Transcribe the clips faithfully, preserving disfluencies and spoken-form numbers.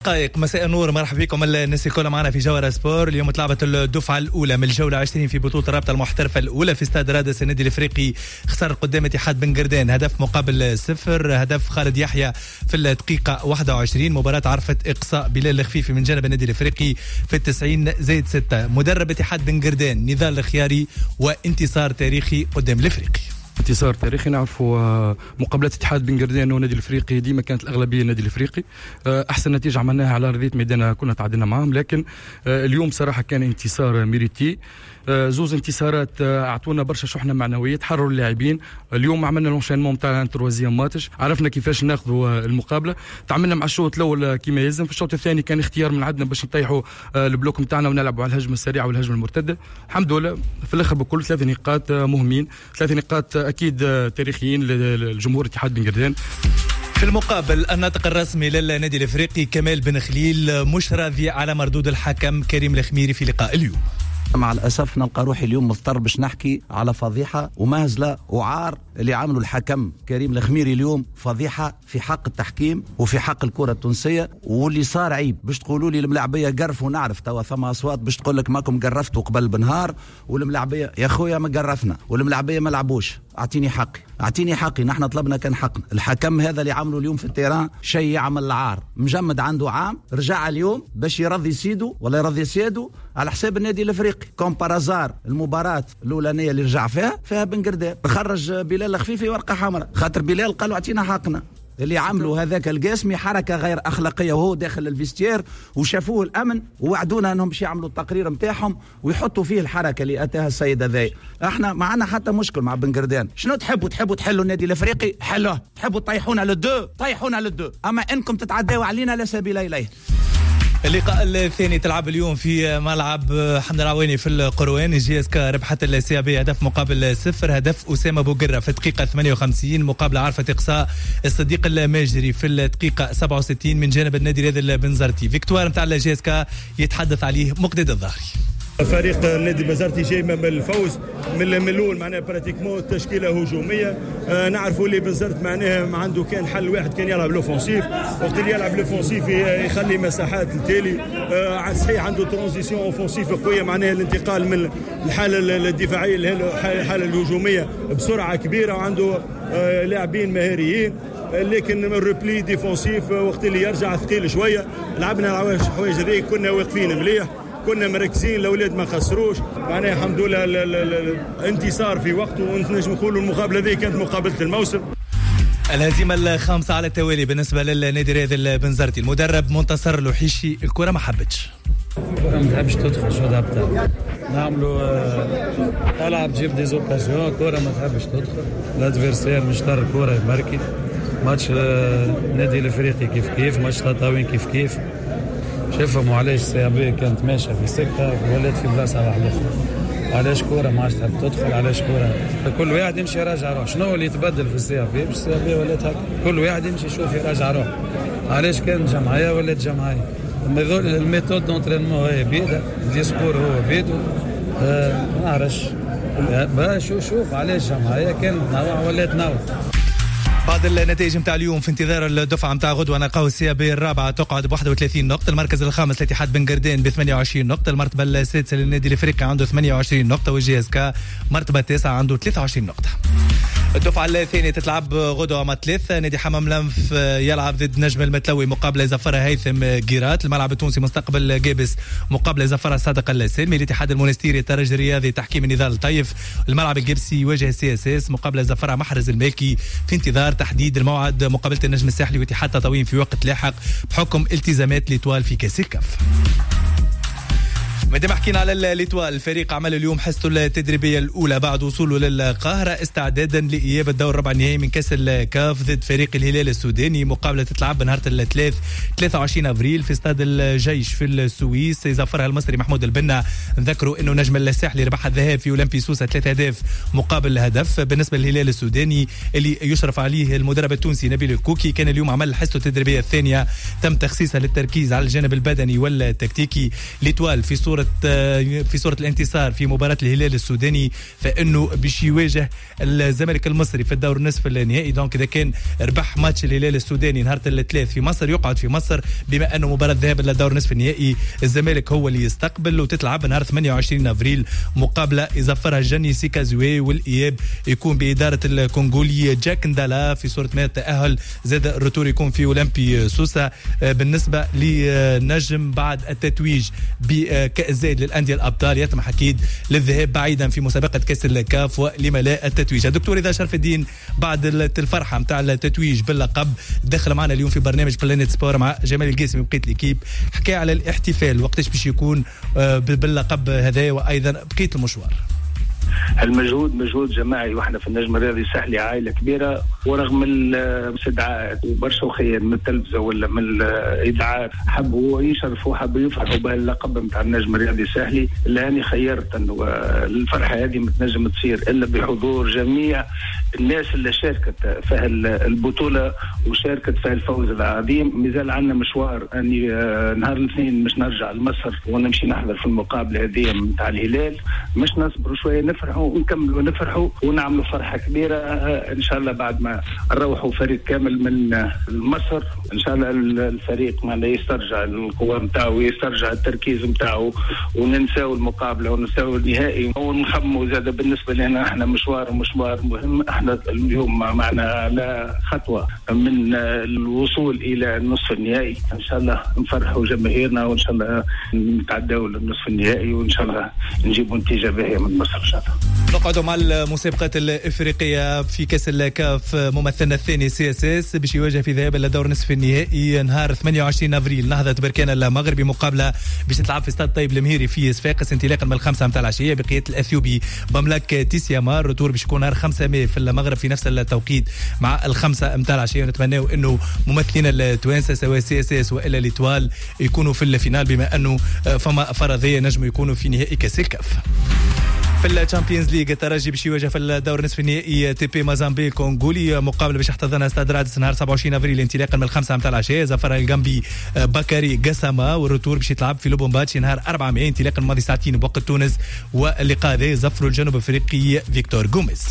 دقائق مساء النور، مرحبا بكم الناس الكل معنا في جوهرة سبور. اليوم تلعبت الدفعة الأولى من الجولة عشرين في بطولة الرابطة المحترفة الأولى في استاد رادس. النادي الإفريقي خسر قدام اتحاد بن قردان هدف مقابل صفر، هدف خالد يحيى في الدقيقة واحد وعشرين. مباراة عرفت إقصاء بلال الخفيفي من جانب النادي الإفريقي في التسعين زائد ستة. مدرب اتحاد بن قردان نضال الخياري، وانتصار تاريخي قدام الإفريقي. انتصار تاريخي. نعرفوا مقابلات اتحاد بن قردان والنادي الافريقي ديما كانت الاغلبيه النادي الافريقي. احسن نتيجه عملناها على ارضيه ميدان كنا تعادلنا معهم، لكن اليوم صراحه كان انتصار ميريتي. زوز انتصارات اعطونا برشا شحنه معنويه، تحرروا اللاعبين. اليوم عملنا لونشينمون تاع تروازيام ماتش، عرفنا كيفاش ناخذوا المقابله. تعاملنا مع الشوط الاول كما يلزم. في الشوط الثاني كان اختيار من عندنا باش نطيحوا البلوك نتاعنا ونلعبوا على الهجمه السريعه والهجمه المرتده. الحمد لله في الاخر بكل ثلاث نقاط مهمين، ثلاث نقاط اكيد تاريخيين للجمهور اتحاد بن قردان. في المقابل الناطق الرسمي للنادي الافريقي كمال بن خليل مش راضي على مردود الحكم كريم الخميري في لقاء اليوم. مع الأسف نلقى روحي اليوم مضطر باش نحكي على فضيحة ومهزلة وعار اللي عملوا الحكم كريم الخميري اليوم. فضيحة في حق التحكيم وفي حق الكرة التونسية، واللي صار عيب. باش تقولوا لي الملاعبية قرفوا، نعرف توا ثم أصوات باش تقول لك ماكم قرفتوا قبل بنهار والملاعبية يا خويا ما قرفنا والملاعبية ما لعبوش. أعطيني حقي أعطيني حقي نحن طلبنا كان حقنا. الحكم هذا اللي عملوا اليوم في التيران شيء يعمل العار. مجمد عنده عام رجع اليوم باش يرضي سيدو ولا يرضي سيادو على حساب النادي الافريقي. كومبارازار المباراة الأولانية اللي رجع فيها فيها بن قردان خرج بلال الخفيفي ورقة حمراء، خاطر بلال قالوا اعطينا حقنا. اللي عملوا هذاك القاسمي حركة غير أخلاقية وهو داخل الفيستير، وشافوه الأمن ووعدونا أنهم باش يعملوا التقرير متاعهم ويحطوا فيه الحركة اللي أتاها السيدة ذي. احنا معنا حتى مشكل مع بن قردان. شنو تحبوا تحبوا تحلوا النادي الافريقي؟ حلوه. تحبوا تطيحونا للدو طيحونا للدو، أما إنكم تتعداوا علينا لا سبيل إليه. اللقاء الثاني تلعب اليوم في ملعب حمد العواني في القروان. جي اس كا ربحت السي بي هدف مقابل صفر، هدف أسامة بوقرة في الدقيقة ثمانية وخمسين. مقابلة عرفت إقصاء الصديق الماجري في الدقيقة سبعة وستين من جانب النادي الرياضي البنزرتي. فيكتوار نتاع الجي اس كا يتحدث عليه مقدد الظاهري. فريق النادي البنزرتي جاي من الفوز من الاول، معناها براتيكمون تشكيله هجوميه. آه نعرفوا اللي بنزرت معناها ما عنده كان حل واحد، كان يلعب لوفونسيف. وقت اللي يلعب لوفونسيف يخلي مساحات للتالي. آه صحيح عنده ترانزيسيون اوفونسيف قويه، معناها الانتقال من الحاله الدفاعيه للحاله الهجوميه بسرعه كبيره، وعنده آه لاعبين مهاريين. لكن الريبلي ديفونسيف وقت اللي يرجع ثقيل شويه. لعبنا الحوايج هذيك كنا واقفين مليح، كنا مركزين، الاولاد ما خسروش. معناها الحمد لله الانتصار في وقته، ونجم نقولوا المقابله هذه كانت مقابله الموسم. الهزيمه الخامسه على التوالي بالنسبه للنادي الرياضي البنزرتي. المدرب منتصر لوحيشي الكره ما حبتش، الكره ما تحبش تدخل. شو دابتا نعملوا العب جيب دي زوكازيون، الكره ما تحبش تدخل. الادفيرسير مش طار الكره يماركي. ماتش النادي الافريقي كيف كيف، ماتش تطاوين كيف كيف. شافهم علاش سي بي كانت ماشيه في سكه ولات في بلاصه على الاخر. علاش كوره ما عادش تحب تدخل، علاش كوره كل واحد يمشي يراجع روح. شنو اللي يتبدل في السي بي؟ مش السي بي ولات هكا، كل واحد يمشي يشوف يراجع روح. علاش كانت جمعيه ولات جمعيه؟ الميثود دونترينمون هي بيدها، الديسكور هو بيده. آه ما نعرفش شو شوف علاش جمعيه كانت نوع ولات نوع. بعد النتائج متاع اليوم في انتظار الدفعه متاع غدوه نلقاو السي بي الرابعه تقعد ب واحد وثلاثين نقطه، المركز الخامس لاتحاد بن قردان ب ثمانية وعشرين نقطه، المرتبه السادسه للنادي الافريقي عنده ثمانية وعشرين نقطه، والجي اس كا مرتبه التاسعه عنده ثلاثة وعشرين نقطه. الدفعه الثانيه تتلعب غدوه مع ثلاثه. نادي حمام لنف يلعب ضد نجم المتلوي مقابله زفرها هيثم قيرات. الملعب التونسي مستقبل جابس مقابله زفرها صادق السالمي. الاتحاد المونستيري الترجي الرياضي تحكيم نضال الطيف. الملعب الجبسي يواجه سي اس اس مقابله زفرها محرز المالكي في انتظار تحديد الموعد. مقابله النجم الساحلي واتحاد تطاوين في وقت لاحق بحكم التزامات ليتوال في كاس الكاف. مادام حكينا على ليتوال، الفريق عمل اليوم حصته التدريبيه الاولى بعد وصوله للقاهره استعدادا لاياب الدور ربع النهائي من كاس الكاف ضد فريق الهلال السوداني. مقابله تتلعب نهار الثلاث ثلاثة وعشرين افريل في استاد الجيش في السويس. زفرها المصري محمود البنا. نذكروا انه نجم الساحلي ربح الذهاب في اولمبي سوسه ثلاث اهداف مقابل هدف. بالنسبه للهلال السوداني اللي يشرف عليه المدرب التونسي نبيل الكوكي، كان اليوم عمل حصته التدريبيه الثانيه تم تخصيصها للتركيز على الجانب البدني والتكتيكي. ليتوال في صوره صورة في صورة الانتصار في مباراة الهلال السوداني فإنه باش يواجه الزمالك المصري في الدور النصف النهائي. دونك إذا كان ربح ماتش الهلال السوداني نهار الثلاث في مصر يقعد في مصر، بما أنه مباراة ذهاب للدور النصف النهائي الزمالك هو اللي يستقبل وتتلعب نهار ثمانية وعشرين أفريل مقابلة يظفرها الجني سيكازوي، والإياب يكون بإدارة الكونغولي جاك ندالا في صورة ما التأهل. زاد الرتور يكون في أولمبي سوسة. بالنسبة لنجم بعد التتويج بكأس زايد للأندية الأبطال يطمح أكيد للذهاب بعيدا في مسابقة كأس الكاف ولملاء التتويج. الدكتور رضا شرف الدين بعد الفرحة متاع التتويج باللقب دخل معنا اليوم في برنامج بلانيت سبور مع جمال القاسمي بقية الكيب، حكى على الاحتفال وقتاش باش يكون باللقب هذا وأيضا بقية المشوار. المجهود مجهود جماعي، واحنا في النجم الرياضي الساحلي عائله كبيره، ورغم الاستدعاءات وبرشا وخير من التلفزه ولا من الاذاعات حبوا يشرفوا حبوا يفرحوا بهاللقب نتاع النجم الرياضي الساحلي، اللي انا خيرت انه الفرحه هذه ما تنجم تصير الا بحضور جميع الناس اللي شاركت في البطوله وشاركت في الفوز العظيم. مازال عندنا مشوار، اني نهار الاثنين مش نرجع لمصر ونمشي نحضر في المقابله هذه نتاع الهلال، مش نصبروا شويه نفرحوا ونكملوا نفرحوا ونعملوا فرحه كبيره ان شاء الله بعد ما نروحوا فريق كامل من مصر. ان شاء الله الفريق ما يسترجع القوه نتاعو ويسترجع التركيز نتاعو وننساو المقابله وننساو النهائي ونخموا زاد. بالنسبه لنا احنا مشوار مشوار مهم، احنا اليوم معنا على خطوه من الوصول الى النصف النهائي. ان شاء الله نفرحوا جماهيرنا وان شاء الله نتعداو للنصف النهائي وان شاء الله نجيبوا نتيجه باهيه من مصر ان شاء الله. نقعدوا مع المسابقات الافريقيه في كاس الكاف. ممثلنا الثاني سي اس اس باش يواجه في ذهاب لدور نصف النهائي نهار ثمانية وعشرين افريل نهضه بركان المغربي، مقابله باش تلعب في استاد طيب المهيري في صفاقس انطلاقا من الخمسه متاع العشيه بقياده الاثيوبي بملك تيسياما. الرتور باش يكون نهار خمسة ماي في المغرب في نفس التوقيت مع الخمسه متاع العشيه. ونتمناو انه ممثلين التوانسه سواء سي اس اس والا ليتوال يكونوا في الفينال، بما انه فما فرضيه نجموا يكونوا في نهائي كاس الكاف. في الشامبيونز ليج الترجي باش يواجه في الدور نصف النهائي تي بي موزامبيق كونغولي، مقابله باش يحتضنها استاد رادس نهار سبعة وعشرين افريل انطلاقا من الخمسه متاع العشاء. زفر الجنبي بكاري قسمه، والرتور باش يتلعب في لوبومباتشي نهار أربعة ماي انطلاقا ماضي ساعتين بوقت تونس. واللقاء هذا زفروا الجنوب افريقي فيكتور غوميز.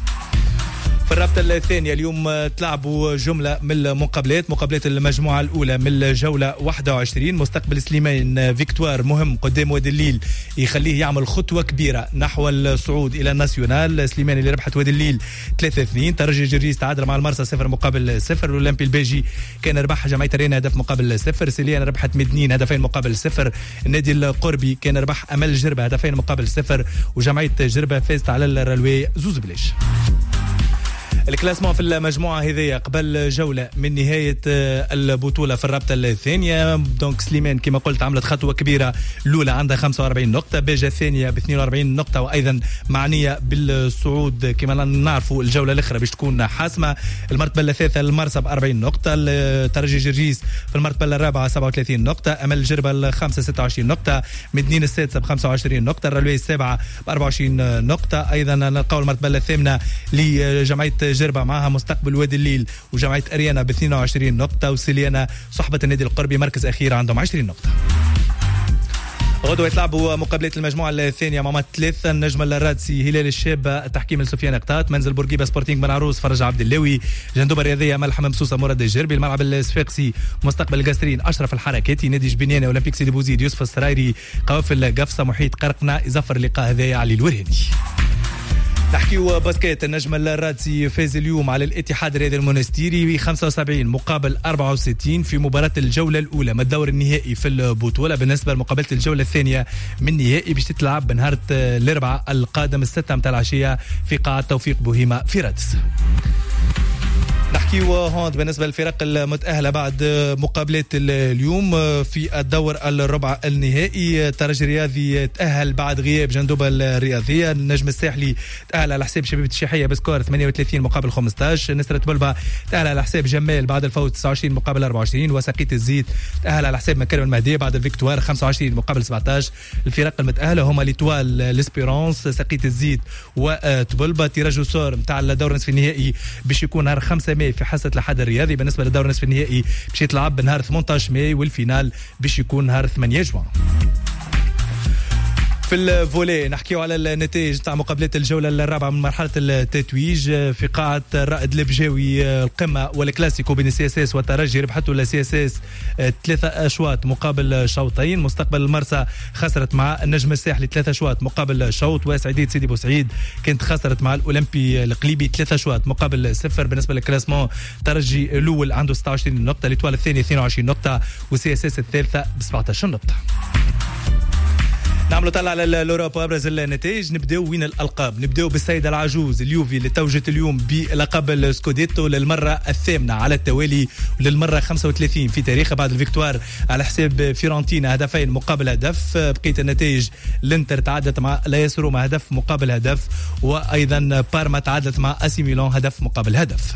في الرابطة الثانية اليوم تلعبوا جملة من المقابلات، مقابلات المجموعة الأولى من الجولة واحد وعشرين. مستقبل سليمان فيكتوار مهم قدام وادي الليل يخليه يعمل خطوة كبيرة نحو الصعود إلى الناسيونال. سليمان اللي ربحت وادي الليل ثلاثة اثنين. ترجي جريس تعادل مع المرسى صفر مقابل صفر. الأولمبي الباجي كان ربح جمعية رينا هدف مقابل صفر. سيليان ربحت مدنين هدفين مقابل صفر. النادي القربي كان ربح أمل جربة هدفين مقابل صفر. وجمعية جربة فازت على الرلوي زوز بلاش. الكلاسمون في المجموعة هذه قبل جولة من نهاية البطولة في الرابطة الثانية. دونك سليمان كما قلت عملت خطوة كبيرة، الأولى عندها خمسة وأربعين نقطة، باجة الثانية ب اثنين وأربعين نقطة وأيضا معنية بالصعود كما نعرفوا. الجولة الأخرى باش تكون حاسمة. المرتبة الثالثة المرسى ب أربعين نقطة، الترجي جرجيس في المرتبة الرابعة سبعة وثلاثين نقطة، أمل الجربة الخامسة ستة وعشرين نقطة، مدنين السادسة ب خمسة وعشرين نقطة، الرلوي السابعة ب أربعة وعشرين نقطة. أيضا نلقاو المرتبة الثامنة لجمعية جربة معها مستقبل وادي الليل وجمعية أريانا ب اثنين وعشرين نقطة، وسيليانا صحبة النادي القربي مركز أخير عندهم عشرين نقطة. غدوة يتلعبوا مقابلة المجموعة الثانية مع ثلاثة. النجم الرادسي هلال الشاب التحكيم لسفيان قطات، منزل بورقيبة سبورتينغ بن عروس فرج عبد اللاوي، جندوبة الرياضية ملحم مبسوسة مراد الجربي، الملعب الصفاقسي مستقبل القاسرين أشرف الحركاتي، نادي جبينيانة أولمبيك سيدي بوزيد يوسف السرايري، قوافل قفصة محيط قرقنا يظفر اللقاء هذا علي الورهاني. نحكيو باسكيت. النجم الرادسي فاز اليوم على الاتحاد الرياضي المونستيري ب خمسة وسبعين مقابل أربعة وستين في مباراة الجولة الأولى من الدور النهائي في البطولة. بالنسبة لمقابلة الجولة الثانية من النهائي باش تتلعب بنهار الأربعاء القادم الستة متاع العشية في قاعة توفيق بوهيمة في رادس. نحكيو هون بالنسبة للفرق المتأهلة بعد مقابلات اليوم في الدور الربع النهائي. الترجي الرياضي تأهل بعد غياب جندوبة الرياضية. النجم الساحلي تأهل على حساب شبيبة الشيحية بسكور ثمانية وثلاثين مقابل خمسة عشر. نسرة بلبة تأهل على حساب جمال بعد الفوز تسعة وعشرين مقابل أربعة وعشرين. وسقيت الزيت تأهل على حساب مكرم المهدية بعد الفيكتوار خمسة وعشرين مقابل سبعة عشر. الفرق المتأهلة هما ليتوال ليسبيرونس سقيت الزيت وتبلبة. تيراجو سور متاع الدور نصف النهائي باش يكون نهار خمسة ماي في حصة الحد الرياضي. بالنسبة للدور نصف النهائي باش يتلعب بنهار ثمانية عشر ماي والفينال باش يكون نهار ثمانية جوان. في الفولي نحكيو على النتائج تاع مقابلات الجوله الرابعه من مرحله التتويج في قاعه الرائد البجاوي. القمه والكلاسيكو بين السي اس اس والترجي ربحته السي اس اس ثلاثه اشواط مقابل شوطين. مستقبل المرسى خسرت مع النجم الساحلي ثلاثه اشواط مقابل شوط. وسعيديه سيدي بوسعيد كانت خسرت مع الاولمبي القليبي ثلاثه اشواط مقابل صفر. بالنسبه للكلاسمون الترجي الاول عنده ستة وعشرين نقطه، الاتوال الثاني اثنين وعشرين نقطه، والسي اس اس الثالثه ب سبعة عشر نقطه. نعملوا طلع على الأوروبا أبرز النتائج. نبداو وين الألقاب؟ نبداو بالسيدة العجوز اليوفي اللي توجت اليوم بلقب السكوديتو للمرة الثامنة على التوالي وللمرة خمسة وثلاثين في تاريخها بعد الفيكتوار على حساب فيورنتينا هدفين مقابل هدف. بقية النتائج الانتر تعادلت مع لايس روما هدف مقابل هدف، وأيضا بارما تعادلت مع أسي ميلان هدف مقابل هدف.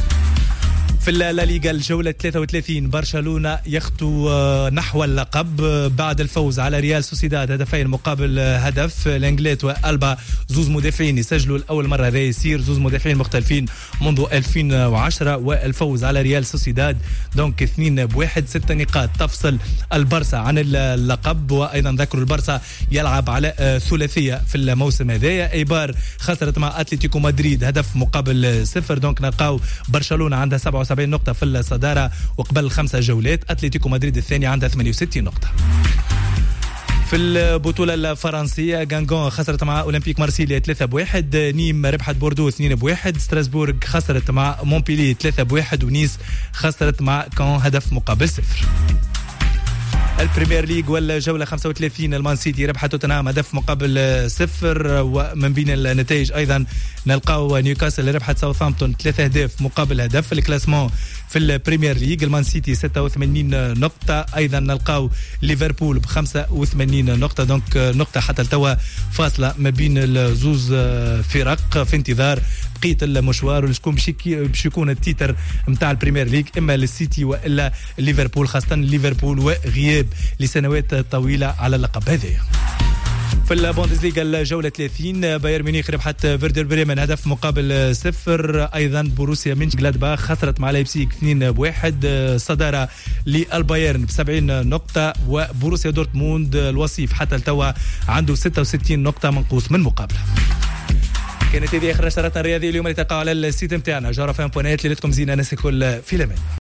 في الليغا الجولة ثلاثة وثلاثين برشلونة يخطو نحو اللقب بعد الفوز على ريال سوسيداد هدفين مقابل هدف. الانجليت والبا زوز مدافعين يسجلوا الأول مرة، هذا يصير زوز مدافعين مختلفين منذ ألفين وعشرة، والفوز على ريال سوسيداد دونك اثنين بواحد. ستة نقاط تفصل البرسا عن اللقب، وأيضا ذكروا البرسا يلعب على ثلاثية في الموسم هذايا. ايبار خسرت مع اتلتيكو مدريد هدف مقابل صفر، دونك نلقاو برشلونة عندها سبعة وسبعين نقطة في الصدارة وقبل خمسة جولات. أتلتيكو مدريد الثاني عندها ثمانية وستين نقطة. في البطولة الفرنسية غانغون خسرت مع أولمبيك مارسيليا ثلاثة بواحد، نيم ربحت بوردو اثنين بواحد، ستراسبورغ خسرت مع مونبيلي ثلاثة بواحد، ونيس خسرت مع كان هدف مقابل صفر. البريمير ليج والجولة خمسة وثلاثين المان سيتي ربحت توتنهام هدف مقابل صفر. ومن بين النتائج أيضا نلقاو نيوكاسل ربحت ساوثهامبتون ثلاثة أهداف مقابل هدف. الكلاسمون في البريمير ليج المان سيتي ستة وثمانين نقطة، أيضا نلقاو ليفربول ب خمسة وثمانين نقطة، دونك نقطة حتى التوا فاصلة ما بين الزوز فرق في انتظار بقية المشوار ولشكون باش يكون التيتر نتاع البريمير ليج، اما للسيتي والا ليفربول، خاصة ليفربول وغياب لسنوات طويلة على اللقب هذايا. في البوندسليغا الجولة ثلاثين بايرن ميونخ ربحت فيردر بريمن هدف مقابل صفر. أيضا بوروسيا مينشغلادباخ خسرت مع لايبزيغ اثنين بواحد. صدارة للبايرن بسبعين نقطة، وبوروسيا دورتموند الوصيف حتى التوا عنده ستة وستين نقطة منقوص من مقابلة. كانت هذه آخر نشرتنا الرياضية اليوم اللي تقع على السيت متاعنا جارة فان بونات. ليلتكم زينة، ناس الكل في الأمان.